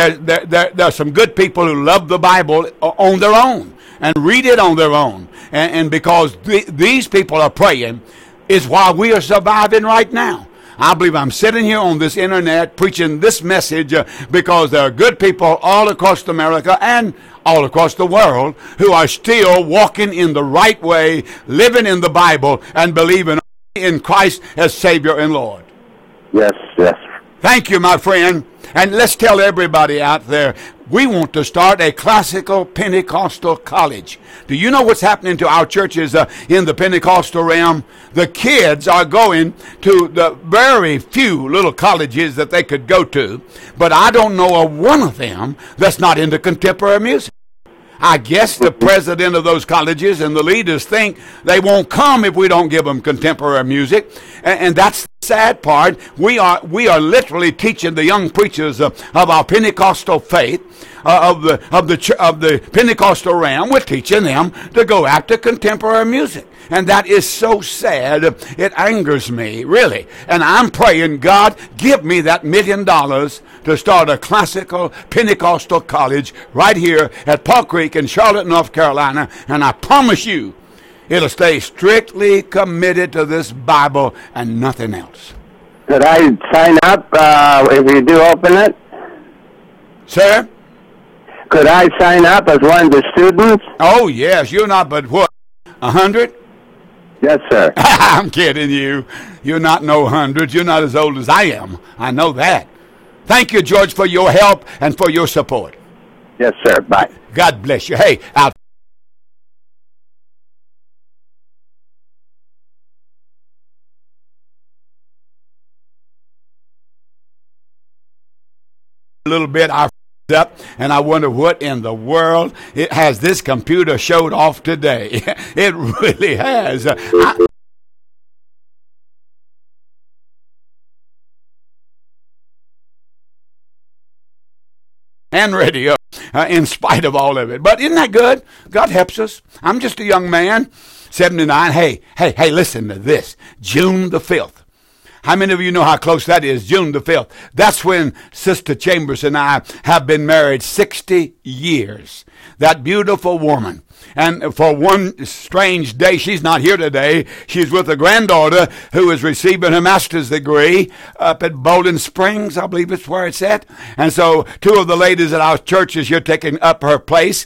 there's some good people who love the Bible on their own and read it on their own. And because these people are praying is why we are surviving right now. I believe I'm sitting here on this internet preaching this message because there are good people all across America and all across the world who are still walking in the right way, living in the Bible, and believing in Christ as Savior and Lord. Yes. Thank you, my friend. And let's tell everybody out there, we want to start a classical Pentecostal college. Do you know what's happening to our churches in the Pentecostal realm? The kids are going to the very few little colleges that they could go to, but I don't know of one of them that's not into contemporary music. I guess the president of those colleges and the leaders think they won't come if we don't give them contemporary music, and that's the sad part. We are literally teaching the young preachers of our Pentecostal faith, of the Pentecostal realm. We're teaching them to go after contemporary music, and that is so sad. It angers me, really. And I'm praying, God, give me that $1 million to start a classical Pentecostal college right here at Paul Creek in Charlotte, North Carolina, and I promise you, it'll stay strictly committed to this Bible and nothing else. Could I sign up if you do open it? Sir? Could I sign up as one of the students? Oh, yes. You're not but what, 100? Yes, sir. I'm kidding you. You're not no hundreds. You're not as old as I am. I know that. Thank you, George, for your help and for your support. Yes, sir. Bye. God bless you. Hey, I'll a little bit. I up and I wonder what in the world it has this computer showed off today. It really has. And radio, in spite of all of it. But isn't that good? God helps us. I'm just a young man, 79. Hey, listen to this. June the 5th. How many of you know how close that is? June the 5th. That's when Sister Chambers and I have been married 60 years. That beautiful woman. And for one strange day, she's not here today. She's with a granddaughter who is receiving her master's degree up at Bowling Springs, I believe it's where it's at. And so two of the ladies at our church is here taking up her place.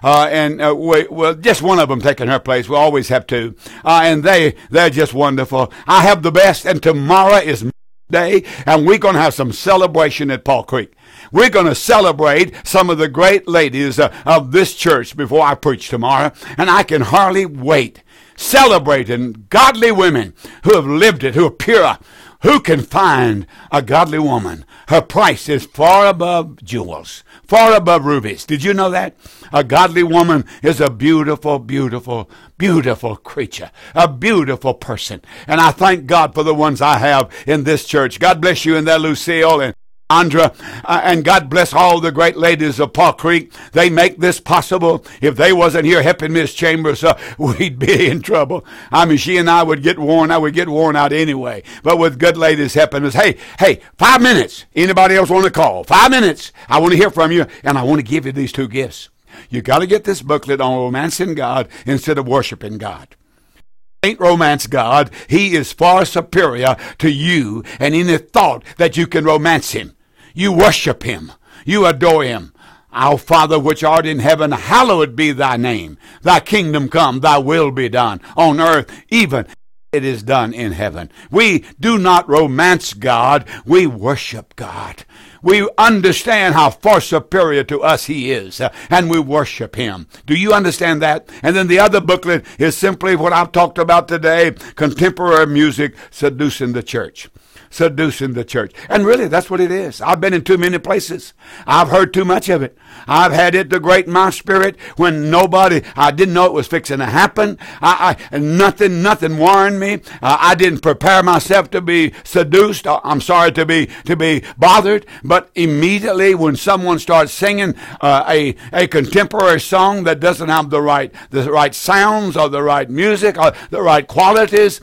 Well, just one of them taking her place. We always have two. And they're just wonderful. I have the best, and tomorrow is day, and we're going to have some celebration at Paul Creek. We're going to celebrate some of the great ladies of this church before I preach tomorrow, and I can hardly wait. Celebrating godly women who have lived it, who are pure. Who can find a godly woman? Her price is far above jewels, far above rubies. Did you know that? A godly woman is a beautiful, beautiful, beautiful creature, a beautiful person. And I thank God for the ones I have in this church. God bless you in there, Lucille and Andra, and God bless all the great ladies of Paul Creek. They make this possible. If they wasn't here helping Miss Chambers, we'd be in trouble. I mean, she and I would get worn out anyway. But with good ladies helping us, hey, 5 minutes. Anybody else want to call? 5 minutes. I want to hear from you, and I want to give you these two gifts. You got to get this booklet on romancing God instead of worshiping God. Ain't romance God. He is far superior to you and any thought that you can romance him. You worship him. You adore him. Our Father which art in heaven, hallowed be thy name. Thy kingdom come, thy will be done on earth, even it is done in heaven. We do not romance God. We worship God. We understand how far superior to us he is, and we worship him. Do you understand that? And then the other booklet is simply what I've talked about today, contemporary music seducing the church. Seducing the church. And really, that's what it is. I've been in too many places. I've heard too much of it. I've had it to grate my spirit when I didn't know it was fixing to happen. Nothing warned me. I didn't prepare myself to be seduced. I'm sorry to be bothered. But immediately when someone starts singing a contemporary song that doesn't have the right sounds or the right music or the right qualities,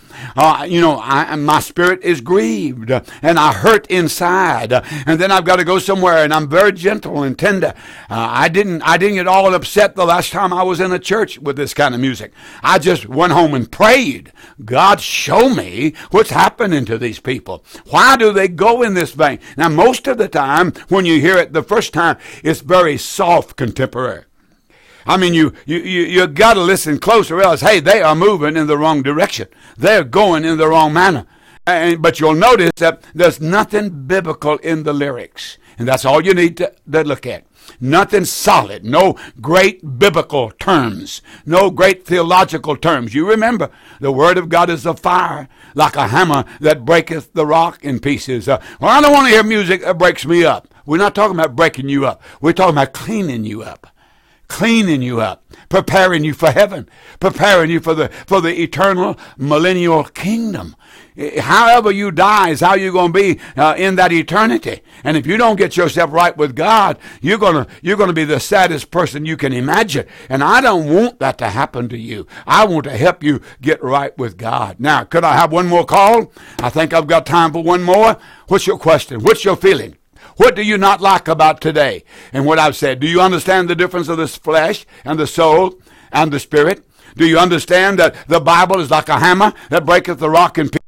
my spirit is grieved. And I hurt inside, and then I've got to go somewhere, and I'm very gentle and tender. I didn't get all upset the last time I was in a church with this kind of music. I just went home and prayed. God, show me what's happening to these people. Why do they go in this vein? Now, most of the time, when you hear it the first time, it's very soft contemporary. I mean, you got to listen closer, else, hey, they are moving in the wrong direction. They're going in the wrong manner. But you'll notice that there's nothing biblical in the lyrics. And that's all you need to look at. Nothing solid. No great biblical terms. No great theological terms. You remember, the Word of God is a fire, like a hammer that breaketh the rock in pieces. I don't want to hear music that breaks me up. We're not talking about breaking you up. We're talking about cleaning you up. Cleaning you up, preparing you for heaven, preparing you for the eternal millennial kingdom. However you die is how you're going to be in that eternity. And if you don't get yourself right with God, you're going to be the saddest person you can imagine. And I don't want that to happen to you. I want to help you get right with God. Now, could I have one more call? I think I've got time for one more. What's your question? What's your feeling? What do you not like about today and what I've said? Do you understand the difference of this flesh and the soul and the spirit? Do you understand that the Bible is like a hammer that breaketh the rock in pieces?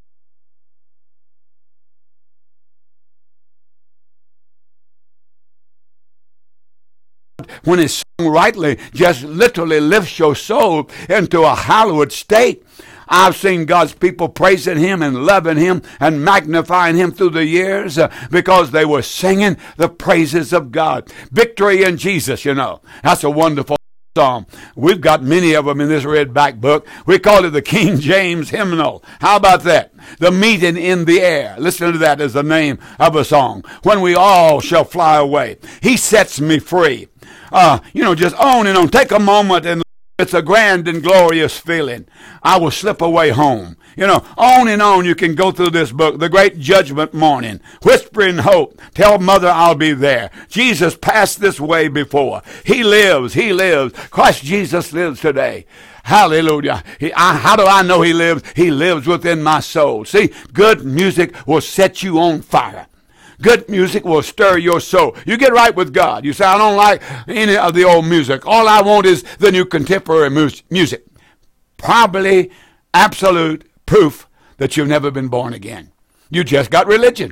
When it's sung rightly, just literally lifts your soul into a hallowed state. I've seen God's people praising Him and loving Him and magnifying Him through the years because they were singing the praises of God. Victory in Jesus, you know. That's a wonderful psalm. We've got many of them in this red back book. We call it the King James hymnal. How about that? The meeting in the air. Listen to that as the name of a song. When we all shall fly away. He sets me free. Just on and on. Take a moment, and it's a grand and glorious feeling. I will slip away home. On and on you can go through this book. The great judgment morning. Whispering hope. Tell mother I'll be there. Jesus passed this way before. He lives. He lives. Christ Jesus lives today. Hallelujah. How do I know He lives? He lives within my soul. See, good music will set you on fire. Good music will stir your soul. You get right with God. You say, I don't like any of the old music. All I want is the new contemporary music. Probably absolute proof that you've never been born again. You just got religion.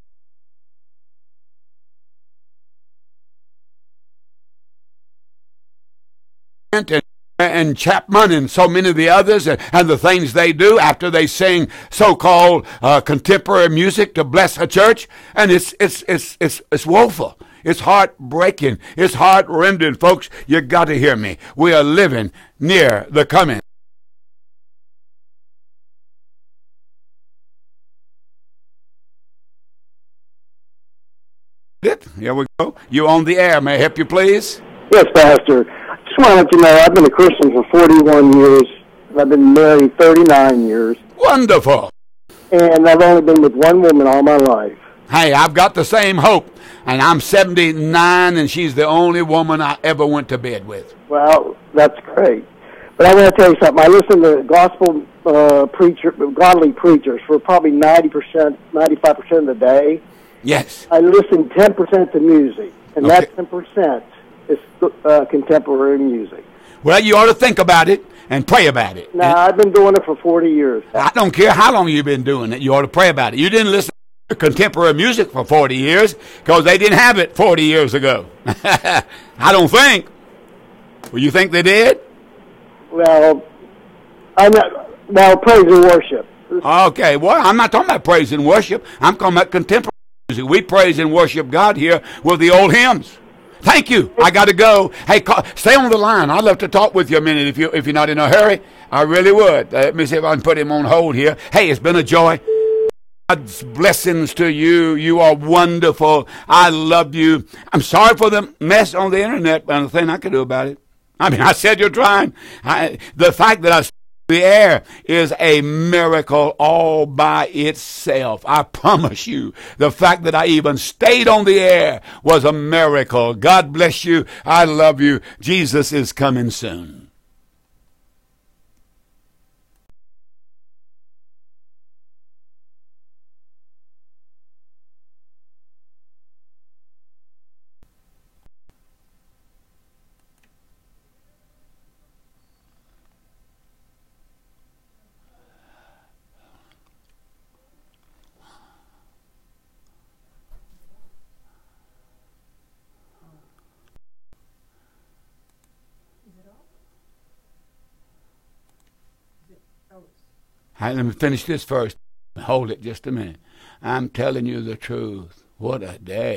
And Chapman and so many of the others and the things they do after they sing so-called contemporary music to bless a church, and it's woeful. It's heartbreaking. It's heart-rending, folks. You got to hear me. We are living near the coming. Here we go. You on the air. May I help you, please? Yes, Pastor. Just want to let you know I've been a Christian for 41 years. I've been married 39 years. Wonderful. And I've only been with one woman all my life. Hey, I've got the same hope. And I'm 79, and she's the only woman I ever went to bed with. Well, that's great. But I want to tell you something. I listen to gospel godly preachers for probably 90%, 95% of the day. Yes. I listen 10% to music, and Okay. that 10% is contemporary music. Well, you ought to think about it and pray about it. Now, I've been doing it for 40 years. I don't care how long you've been doing it. You ought to pray about it. You didn't listen to contemporary music for 40 years because they didn't have it 40 years ago. I don't think. Well, you think they did? Well, praise and worship. Okay, well, I'm not talking about praise and worship. I'm talking about contemporary music. We praise and worship God here with the old hymns. Thank you. I got to go. Hey, stay on the line. I'd love to talk with you a minute if you're not in a hurry. I really would. Let me see if I can put him on hold here. Hey, it's been a joy. God's blessings to you. You are wonderful. I love you. I'm sorry for the mess on the internet, but nothing I can do about it. I mean, I said you're trying. The fact that I the air is a miracle all by itself. I promise you. The fact that I even stayed on the air was a miracle. God bless you. I love you. Jesus is coming soon. All right, let me finish this first. Hold it just a minute. I'm telling you the truth. What a day.